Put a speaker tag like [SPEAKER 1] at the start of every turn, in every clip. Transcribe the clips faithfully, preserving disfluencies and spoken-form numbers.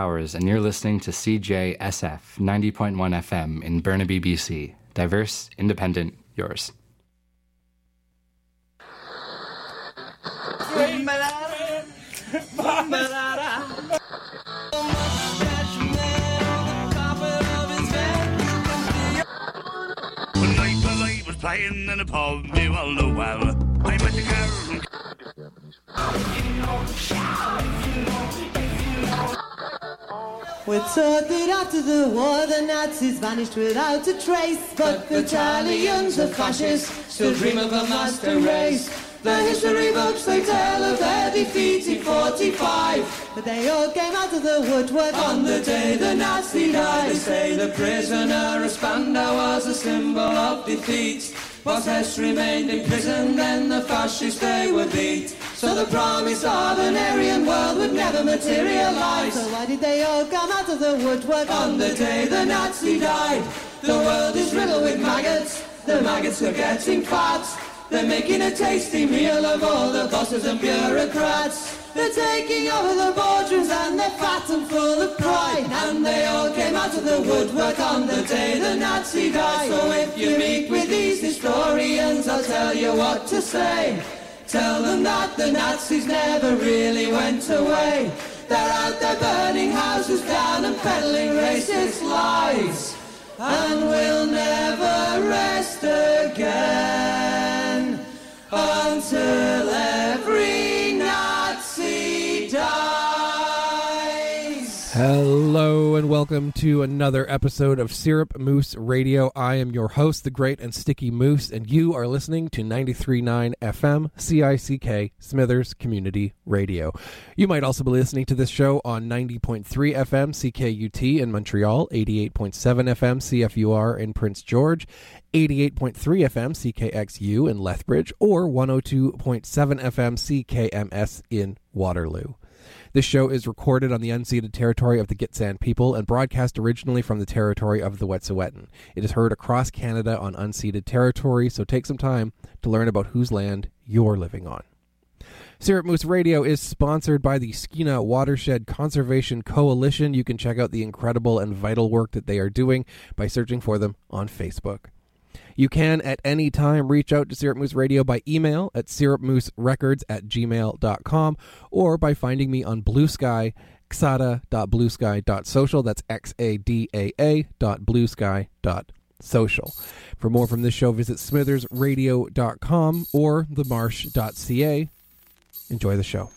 [SPEAKER 1] Hours, and you're listening to C J S F ninety point one F M in Burnaby, B C. Diverse, independent, yours.
[SPEAKER 2] Playing in a pub, you all know well. I met a girl from...
[SPEAKER 3] We're taught that after the war the Nazis vanished without a trace, but the Italians, the fascists, still dream of a master race. The history books, they tell of their defeat in forty-five, but they all came out of the woodwork on the day the Nazi died. They say the prisoner of Spandau was a symbol of defeat. Was Hess remained in prison, then the fascists they were beat. So the promise of an Aryan world would never materialize. So why did they all come out of the woodwork on the day the Nazi died? The world is riddled with maggots, the maggots are getting fat. They're making a tasty meal of all the bosses and bureaucrats. They're taking over the boardrooms and they're fat and full of pride. And they all came out of the woodwork on the day the Nazi died. So if you meet with these historians, I'll tell you what to say. Tell them that the Nazis never really went away. They're out there burning houses down and peddling racist lies. And we'll never rest again until every Nazi dies.
[SPEAKER 4] Hello and welcome to another episode of Syrup Moose Radio. I am your host, the great and sticky Moose, and you are listening to ninety-three point nine F M C I C K Smithers Community Radio. You might also be listening to this show on ninety point three F M C K U T in Montreal, eighty-eight point seven F M C F U R in Prince George, eighty-eight point three F M C K X U in Lethbridge, or one oh two point seven F M C K M S in Waterloo. This show is recorded on the unceded territory of the Gitxsan people and broadcast originally from the territory of the Wet'suwet'en. It is heard across Canada on unceded territory, so take some time to learn about whose land you're living on. Syrup Moose Radio is sponsored by the Skeena Watershed Conservation Coalition. You can check out the incredible and vital work that they are doing by searching for them on Facebook. You can at any time reach out to Syrup Moose Radio by email at syrupmooserecords at gmail dot com or by finding me on Blue Sky, xada dot blue sky dot social. That's X A D A A dot blue sky dot social. For more from this show, visit smithers radio dot com or the marsh dot c a. Enjoy the show.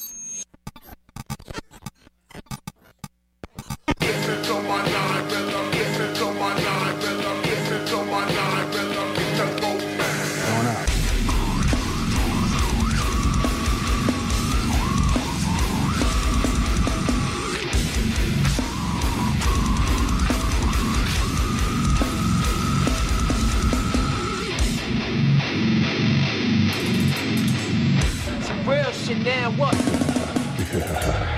[SPEAKER 5] Real shit now, what?
[SPEAKER 6] Yeah.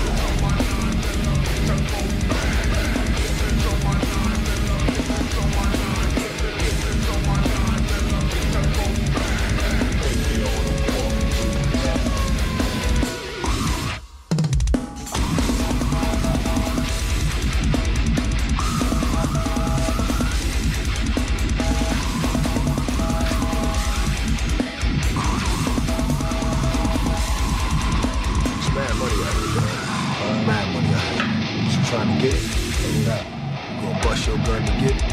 [SPEAKER 6] Trying to get it, and uh, you gonna bust your gun to get it.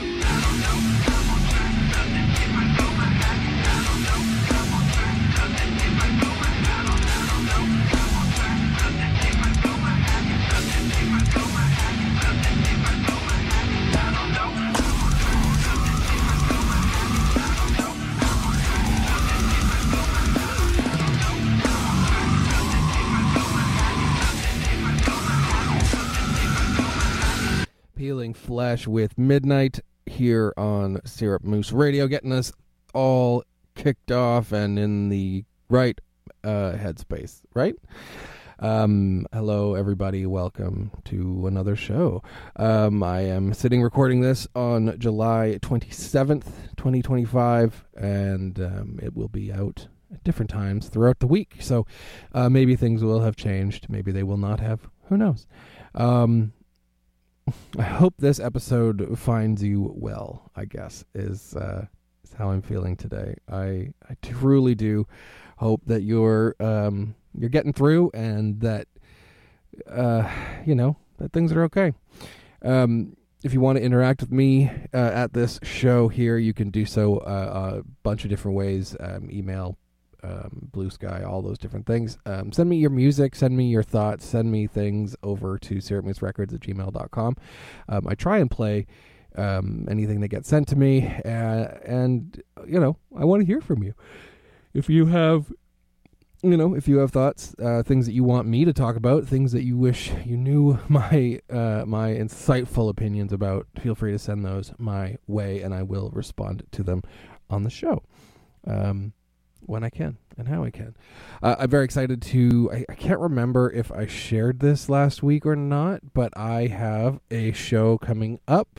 [SPEAKER 4] Peeling Flesh with Midnight here on Syrup Moose Radio, getting us all kicked off and in the right uh, headspace, right? Um, hello, everybody. Welcome to another show. Um, I am sitting recording this on July twenty-seventh, twenty twenty-five, and um, it will be out at different times throughout the week. So uh, maybe things will have changed. Maybe they will not have. Who knows? Um, I hope this episode finds you well, I guess, is, uh, is how I'm feeling today. I, I truly do hope that you're, um, you're getting through and that, uh, you know, that things are okay. Um, if you want to interact with me uh, at this show here, you can do so uh, a bunch of different ways. Um, email, um, Blue Sky, all those different things. Um, send me your music, send me your thoughts, send me things over to syrup moose records at gmail dot com. Um, I try and play um, anything that gets sent to me, uh, and, you know, I want to hear from you. If you have... You know, if you have thoughts, uh, things that you want me to talk about, things that you wish you knew my uh, my insightful opinions about, feel free to send those my way, and I will respond to them on the show um, when I can and how I can. Uh, I'm very excited to, I, I can't remember if I shared this last week or not, but I have a show coming up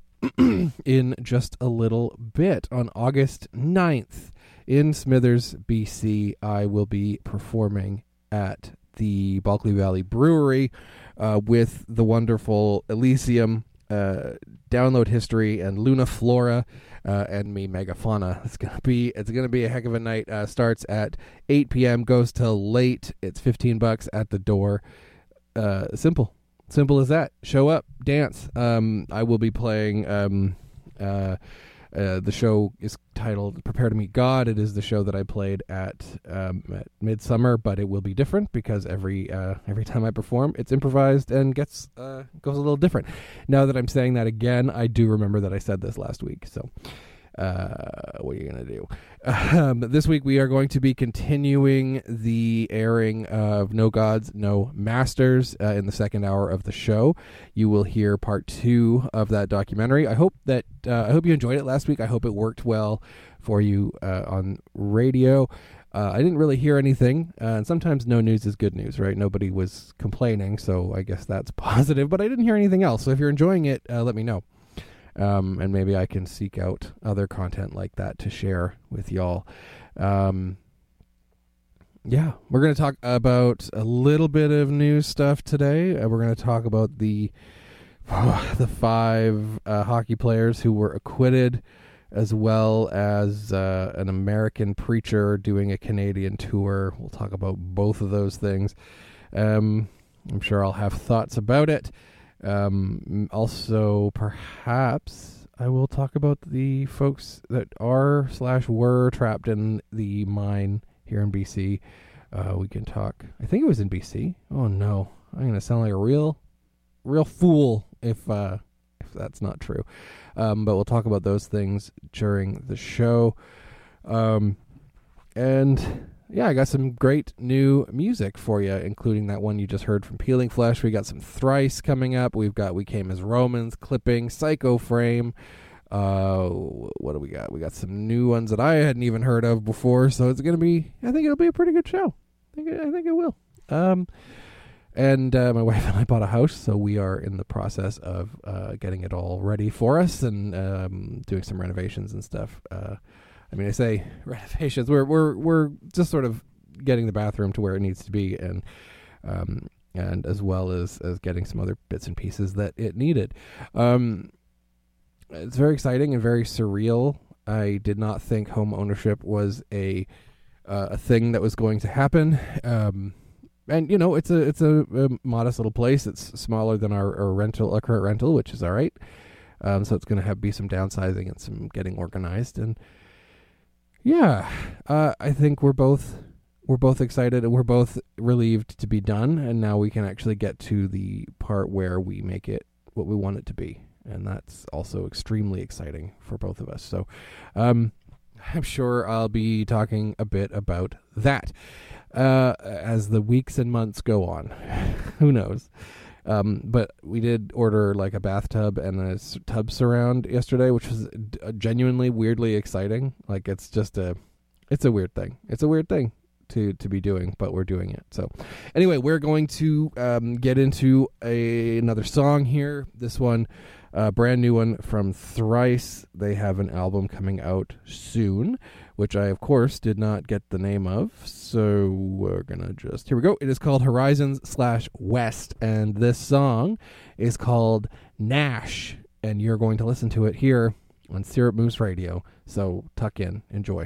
[SPEAKER 4] in just a little bit on August ninth. In Smithers, B C, I will be performing at the Bulkley Valley Brewery uh, with the wonderful Elysium, uh, Download History, and Luna Flora, uh, and me, Megafauna. It's gonna be it's gonna be a heck of a night. Uh, starts at eight p.m., goes till late. It's fifteen bucks at the door. Uh, simple, simple as that. Show up, dance. Um, I will be playing. Um, uh, Uh, the show is titled Prepare to Meet God. It is the show that I played at, um, at Midsummer, but it will be different because every uh, every time I perform, it's improvised and gets uh, goes a little different. Now that I'm saying that again, I do remember that I said this last week. So, uh, what are you going to do? Um, this week we are going to be continuing the airing of No Gods, No Masters uh, in the second hour of the show. You will hear part two of that documentary. I hope that uh, I hope you enjoyed it last week. I hope it worked well for you uh, on radio. Uh, I didn't really hear anything, uh, and sometimes no news is good news, right? Nobody was complaining, so I guess that's positive, but I didn't hear anything else. So if you're enjoying it, uh, let me know. Um, and maybe I can seek out other content like that to share with y'all. Um, yeah, we're going to talk about a little bit of news stuff today. Uh, we're going to talk about the oh, the five uh, hockey players who were acquitted, as well as uh, an American preacher doing a Canadian tour. We'll talk about both of those things. Um, I'm sure I'll have thoughts about it. Um, also, perhaps I will talk about the folks that are slash were trapped in the mine here in B C. Uh, we can talk. I think it was in B C. Oh no, I'm gonna sound like a real, real fool if uh, if that's not true. Um, but we'll talk about those things during the show. Um, and. Yeah, I got some great new music for you, including that one you just heard from Peeling Flesh. We got some Thrice coming up. We've got We Came as Romans, Clipping, Psycho Frame. Uh, what do we got? We got some new ones that I hadn't even heard of before, so it's going to be, I think it'll be a pretty good show. I think it, I think it will. Um, and uh, my wife and I bought a house, so we are in the process of uh, getting it all ready for us and um, doing some renovations and stuff. Uh I mean, I say renovations. We're we're we're just sort of getting the bathroom to where it needs to be, and um, and as well as, as getting some other bits and pieces that it needed. Um, it's very exciting and very surreal. I did not think home ownership was a uh, a thing that was going to happen. Um, and you know, it's a it's a, a modest little place. It's smaller than our, our rental, our current rental, which is all right. Um, so it's going to have be some downsizing and some getting organized and. Yeah, uh, I think we're both we're both excited and we're both relieved to be done, and now we can actually get to the part where we make it what we want it to be, and that's also extremely exciting for both of us. So, um, I'm sure I'll be talking a bit about that uh, as the weeks and months go on. Who knows? Um, but we did order like a bathtub and a s- tub surround yesterday, which was d- genuinely weirdly exciting. Like it's just a, it's a weird thing. It's a weird thing to, to be doing, but we're doing it. So anyway, we're going to, um, get into a, another song here. This one, a uh, brand new one from Thrice. They have an album coming out soon, which I, of course, did not get the name of. So we're going to just... Here we go. It is called Horizons slash West, and this song is called Nash, and you're going to listen to it here on Syrup Moose Radio. So tuck in. Enjoy.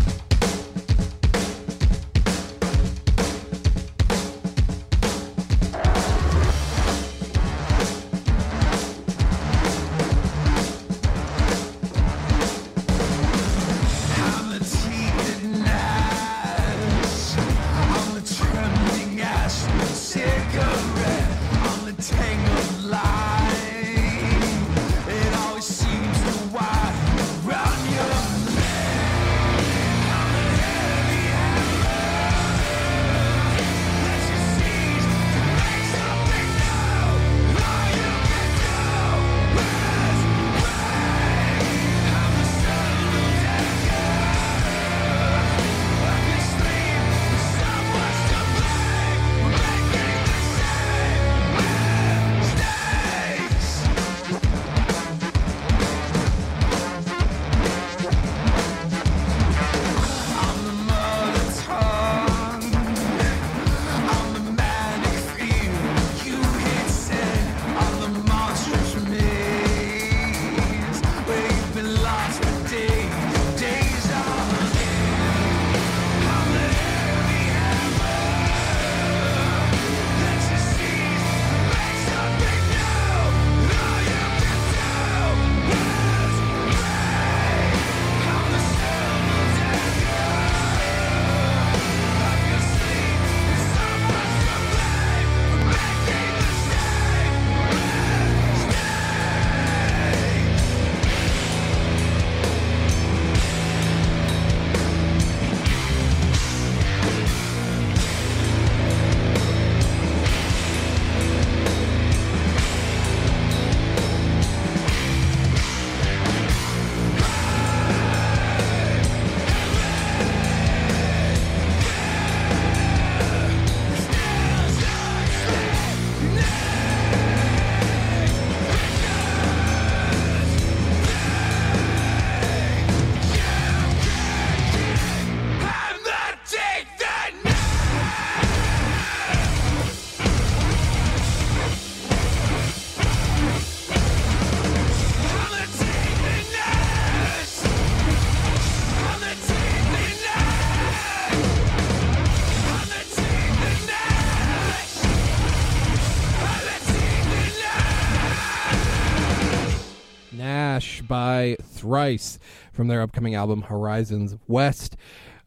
[SPEAKER 4] By Thrice from their upcoming album Horizons West.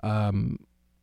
[SPEAKER 4] Um,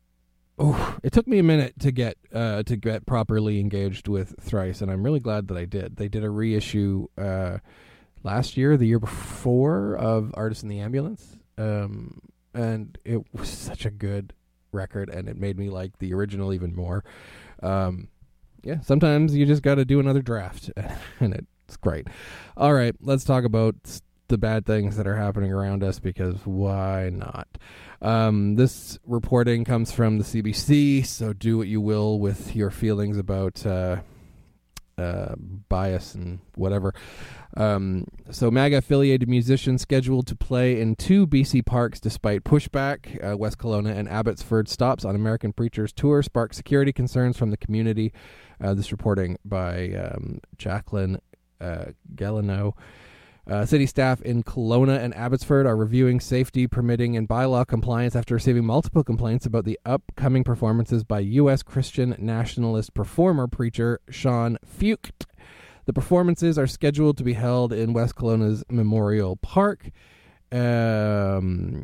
[SPEAKER 4] oh, it took me a minute to get uh, to get properly engaged with Thrice, and I'm really glad that I did. They did a reissue uh, last year, the year before, of Artist in the Ambulance, um, and it was such a good record, and it made me like the original even more. Um, yeah, sometimes you just got to do another draft, and it's great. All right, let's talk about the bad things that are happening around us, because why not? Um, this reporting comes from the C B C, so do what you will with your feelings about uh, uh, bias and whatever. Um, so MAGA-affiliated musicians scheduled to play in two B C parks despite pushback. Uh, West Kelowna and Abbotsford stops on American Preachers Tour sparked security concerns from the community. Uh, this reporting by um, Jacqueline uh, Gallineau. Uh, city staff in Kelowna and Abbotsford are reviewing safety, permitting, and bylaw compliance after receiving multiple complaints about the upcoming performances by U S Christian nationalist performer preacher Sean Fucht. The performances are scheduled to be held in West Kelowna's Memorial Park um,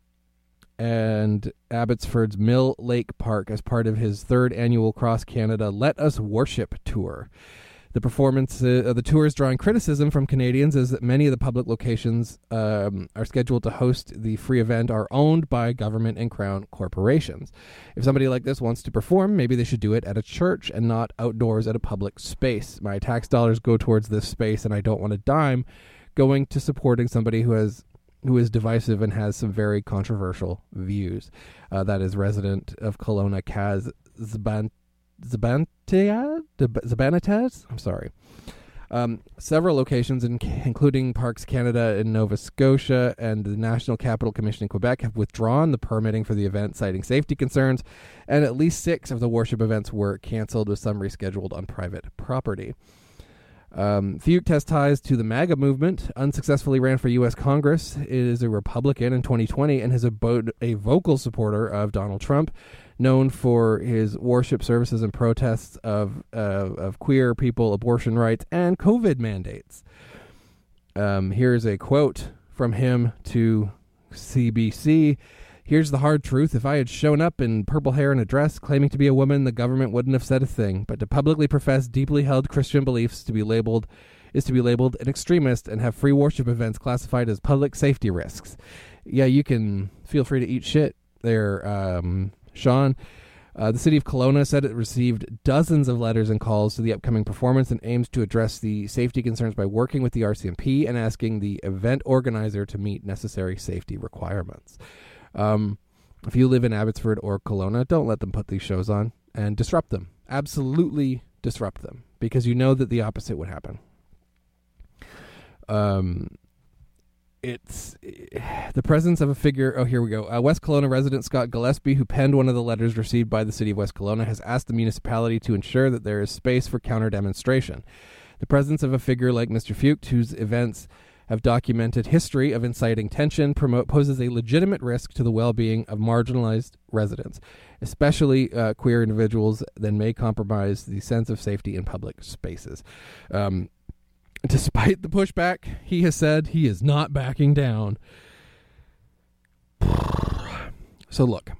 [SPEAKER 4] and Abbotsford's Mill Lake Park as part of his third annual Cross Canada Let Us Worship Tour. The performance, uh, the tour is drawing criticism from Canadians as many of the public locations um, are scheduled to host the free event are owned by government and crown corporations. If somebody like this wants to perform, maybe they should do it at a church and not outdoors at a public space. My tax dollars go towards this space, and I don't want a dime going to supporting somebody who has who is divisive and has some very controversial views. Uh, that is resident of Kelowna, Kaz Zban. Zabantia? Zabanataz? I'm sorry. Um, several locations, in, including Parks Canada in Nova Scotia and the National Capital Commission in Quebec, have withdrawn the permitting for the event, citing safety concerns, and at least six of the worship events were canceled, with some rescheduled on private property. Um, Fuchs has ties to the MAGA movement, unsuccessfully ran for U S Congress, is a Republican in twenty twenty, and is a, bo- a vocal supporter of Donald Trump, known for his worship services and protests of uh, of queer people, abortion rights, and COVID mandates. Um, here's a quote from him to C B C. Here's the hard truth. If I had shown up in purple hair and a dress, claiming to be a woman, the government wouldn't have said a thing. But to publicly profess deeply held Christian beliefs to be labeled is to be labeled an extremist and have free worship events classified as public safety risks. Yeah, you can feel free to eat shit there, um, Sean. Uh, the city of Kelowna said it received dozens of letters and calls to the upcoming performance and aims to address the safety concerns by working with the R C M P and asking the event organizer to meet necessary safety requirements. Um, if you live in Abbotsford or Kelowna, don't let them put these shows on and disrupt them. Absolutely disrupt them, because you know that the opposite would happen. Um, it's the presence of a figure. Oh, here we go. Uh, West Kelowna resident Scott Gillespie, who penned one of the letters received by the city of West Kelowna, has asked the municipality to ensure that there is space for counter demonstration. The presence of a figure like Mister Fuchs, whose events have documented history of inciting tension, promote poses a legitimate risk to the well-being of marginalized residents, especially uh, queer individuals, that may compromise the sense of safety in public spaces. Um, despite the pushback, he has said he is not backing down. So look,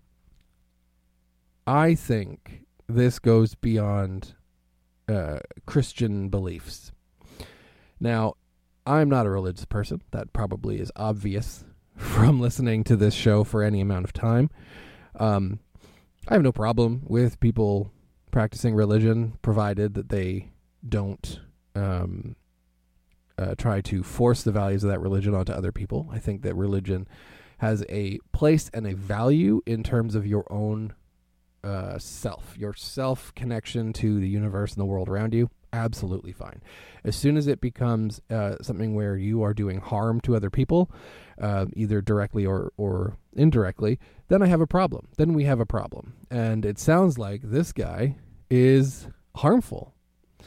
[SPEAKER 4] I think this goes beyond uh, Christian beliefs. Now, I'm not a religious person. That probably is obvious from listening to this show for any amount of time. Um, I have no problem with people practicing religion, provided that they don't um, uh, try to force the values of that religion onto other people. I think that religion has a place and a value in terms of your own uh, self, your self-connection to the universe and the world around you. Absolutely fine. As soon as it becomes uh, something where you are doing harm to other people, uh, either directly or, or indirectly, then I have a problem. Then we have a problem. And it sounds like this guy is harmful.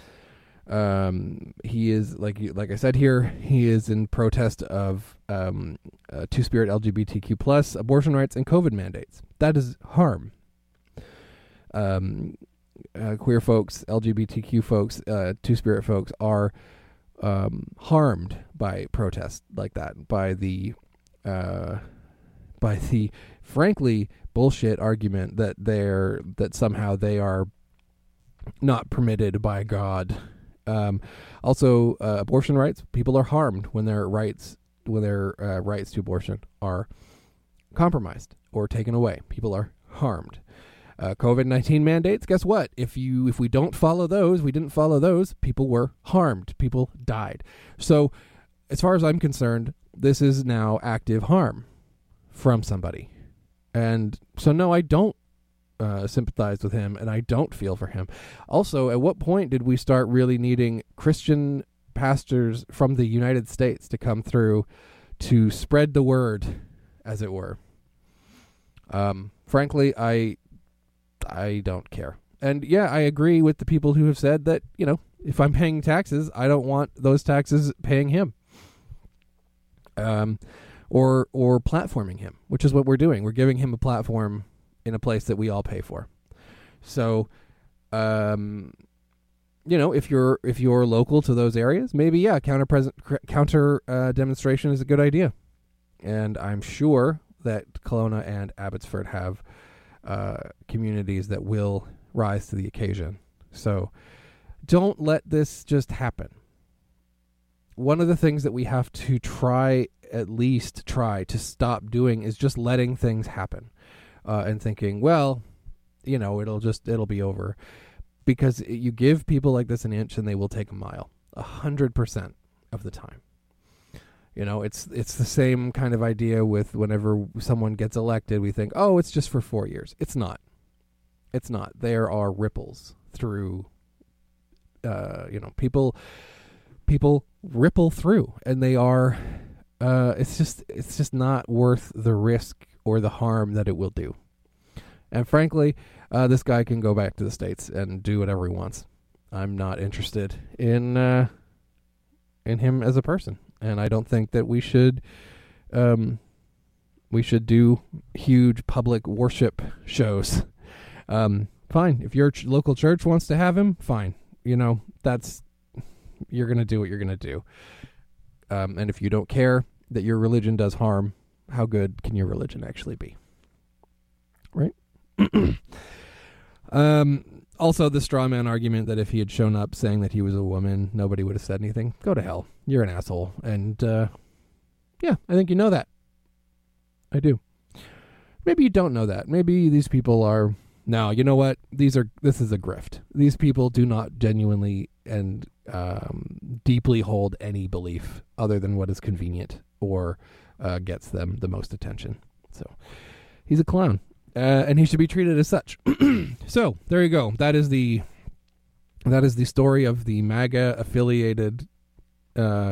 [SPEAKER 4] Um, he is, like like I said here, he is in protest of um, uh, Two-Spirit L G B T Q plus, abortion rights, and COVID mandates. That is harm. Um... Uh, queer folks, L G B T Q folks, uh, Two-Spirit folks are um, harmed by protests like that, by the, uh, by the frankly bullshit argument that they're that somehow they are not permitted by God. Um, also, uh, abortion rights. People are harmed when their rights when their uh, rights to abortion are compromised or taken away. People are harmed. Uh, COVID nineteen mandates, guess what? If you if we don't follow those, we didn't follow those, people were harmed. People died. So, as far as I'm concerned, this is now active harm from somebody. And so, no, I don't uh, sympathize with him, and I don't feel for him. Also, at what point did we start really needing Christian pastors from the United States to come through to spread the word, as it were? Um, frankly, I... I don't care. And yeah, I agree with the people who have said that, you know, if I'm paying taxes, I don't want those taxes paying him. Um, or or platforming him, which is what we're doing. We're giving him a platform in a place that we all pay for. So, um, you know, if you're if you're local to those areas, maybe yeah, counter present counter uh, demonstration is a good idea. And I'm sure that Kelowna and Abbotsford have Uh, communities that will rise to the occasion. So don't let this just happen. One of the things that we have to try, at least try to stop doing, is just letting things happen uh, and thinking, well, you know, it'll just, it'll be over. Because you give people like this an inch and they will take a mile, a hundred percent of the time. You know, it's it's the same kind of idea with whenever someone gets elected, we think, oh, it's just for four years. It's not. It's not. There are ripples through, uh, you know, people people ripple through, and they are. Uh, it's just it's just not worth the risk or the harm that it will do. And frankly, uh, this guy can go back to the States and do whatever he wants. I'm not interested in uh, in him as a person, and I don't think that we should um, we should do huge public worship shows. Um, fine, if your ch- local church wants to have him, fine. You know, that's you're gonna do what you're gonna do. Um, and if you don't care that your religion does harm, how good can your religion actually be? Right? um, also, the straw man argument that if he had shown up saying that he was a woman, nobody would have said anything. Go to hell. You're an asshole. And, uh, yeah, I think you know that. I do. Maybe you don't know that. Maybe these people are... No, you know what? These are. This is a grift. These people do not genuinely and um, deeply hold any belief other than what is convenient or uh, gets them the most attention. So he's a clown, uh, and he should be treated as such. So there you go. That is the that is the story of the MAGA affiliated uh,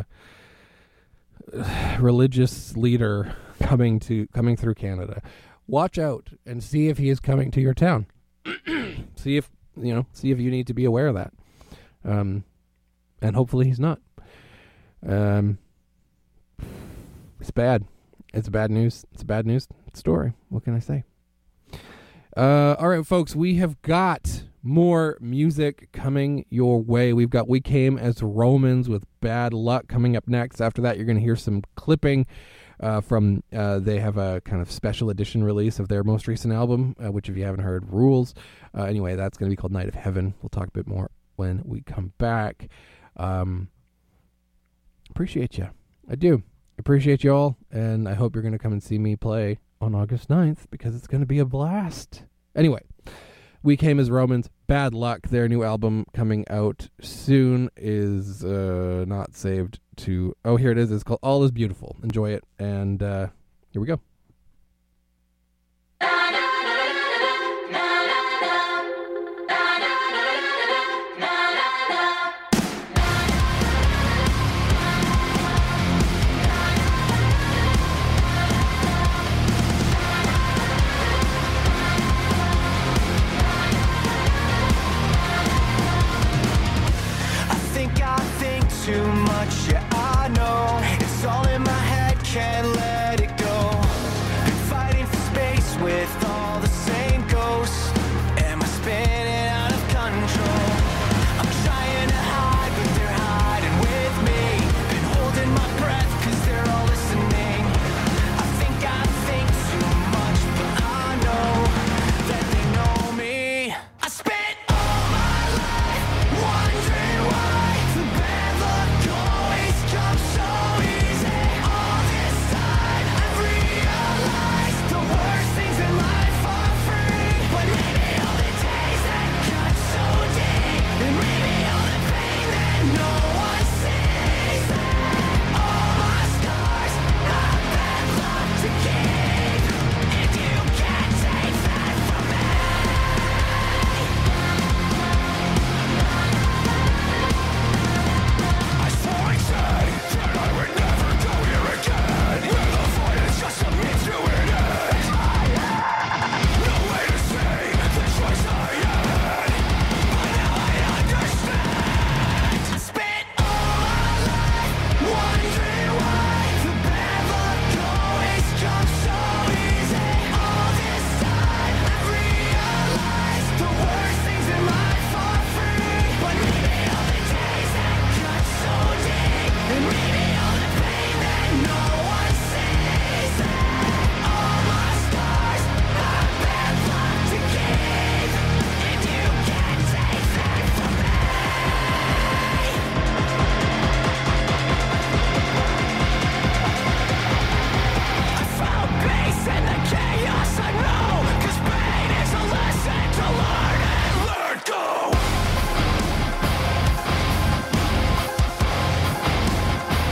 [SPEAKER 4] religious leader coming to coming through Canada. Watch out and see if he is coming to your town. see if, you know, see if you need to be aware of that. Um, and hopefully he's not. Um, it's bad. It's bad news. It's a bad news story. What can I say? Uh, all right, folks, we have got more music coming your way. We've got We Came as Romans with Bad Luck coming up next. After that, you're going to hear some clipping Uh, from uh, they have a kind of special edition release of their most recent album, uh, which if you haven't heard, rules. Uh, anyway, that's going to be called Night of Heaven. We'll talk a bit more when we come back. Um, appreciate you. I do. Appreciate you all, and I hope you're going to come and see me play on August ninth, because it's going to be a blast. Anyway, We Came as Romans, Bad Luck. Their new album coming out soon is uh, not saved to... Oh, here it is. It's called All Is Beautiful. Enjoy it. And uh, here we go.
[SPEAKER 7] Too much, yeah, I know. It's all in my head, can't let it go. Been fighting for space with all the same ghosts. Am I spinning out of control? I'm trying to hide, but they're hiding with me. Been holding my breath, cause they're all listening. I think I think too much, but I know that they know me. I spent all my life wondering why the bad luck always comes so easy. All this time I've realized the worst things in life are free. But maybe all the days that cut so deep, and maybe all the pain that no one sees. All my scars are bad luck to keep, and you can't take that from me. I swore I said that I would never go here again. Where the fight is just a means to an end. No way to say the choice I had, but now I understand. I spent all my life wondering why the bad luck always comes so easy. All this time I've realized the worst things in life are free. But maybe all the days that cut so deep, and maybe all the pain that no one sees. All my scars are bad luck to keep, and you can't take that from me. I found peace in the chaos I know, cause pain is a lesson to learn and let go.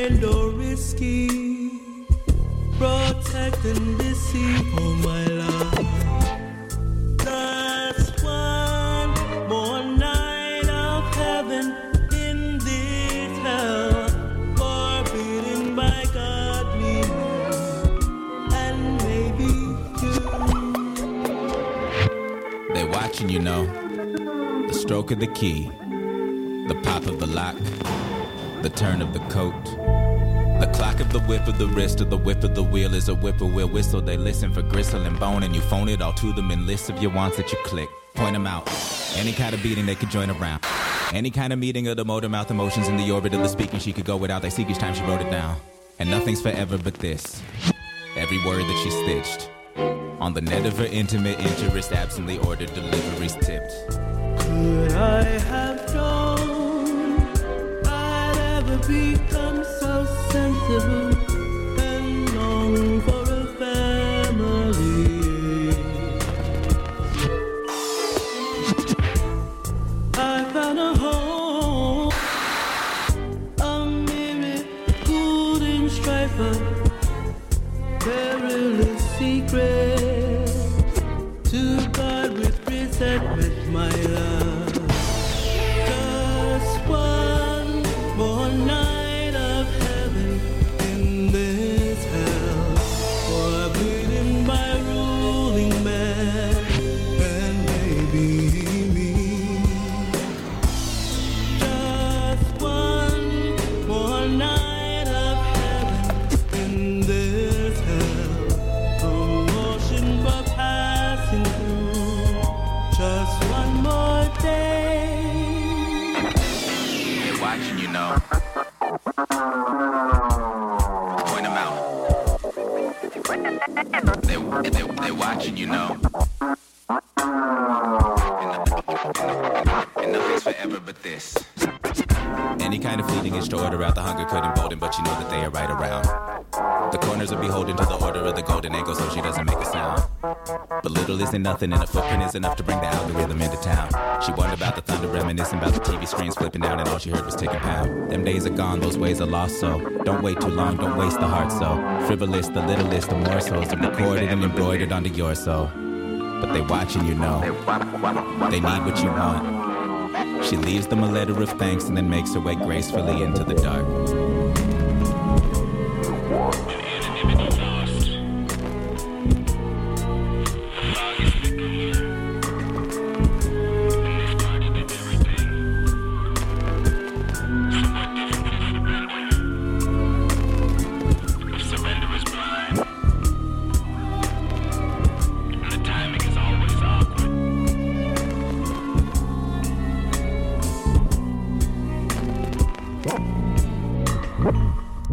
[SPEAKER 3] wild or risky, protect and deceive, oh my love. Just one more night of heaven in this hell, forbidden by God, me and maybe you.
[SPEAKER 8] They're watching, you know. The stroke of the key, the pop of the lock, the turn of the coat, the clock of the whip of the wrist or the whip of the wheel is a whippoorwill whistle. They listen for gristle and bone and you phone it all to them in lists of your wants that you click. Point them out. Any kind of beating they could join around. Any kind of meeting of the motor mouth emotions in the orbit of the speaking she could go without. They seek each time she wrote it down. And nothing's forever but this. Every word that she stitched. On the net of her intimate interest, absently ordered deliveries tipped.
[SPEAKER 3] Could I have known I'd ever become so sensible and long for a family? I found a home, a mirror, golden striper, perilous secret to guard with resentment, my love. Just one more night of heaven in this hell, forbidden by ruling man and maybe me. Just one more night of heaven in this hell, emotion for passing through. Just one more day.
[SPEAKER 8] They're watching, you know. Point them out. They, they, they're watching, you know. And nothing's forever but this. Any kind of fleeting itch to order out the hunger could embolden, but you know that they are right around. The corners are beholden to the order of the golden angle so she doesn't make a sound. But little isn't nothing and a footprint is enough to bring the algorithm into town. She wondered about the thunder reminiscing about the T V screens flipping down and all she heard was ticking pound. Them days are gone, those ways are lost, so don't wait too long, don't waste the heart so. Frivolous, the littlest of morsels are recorded and embroidered onto your soul. But they watching, you know. They need what you want. She leaves them a letter of thanks and then makes her way gracefully into the dark.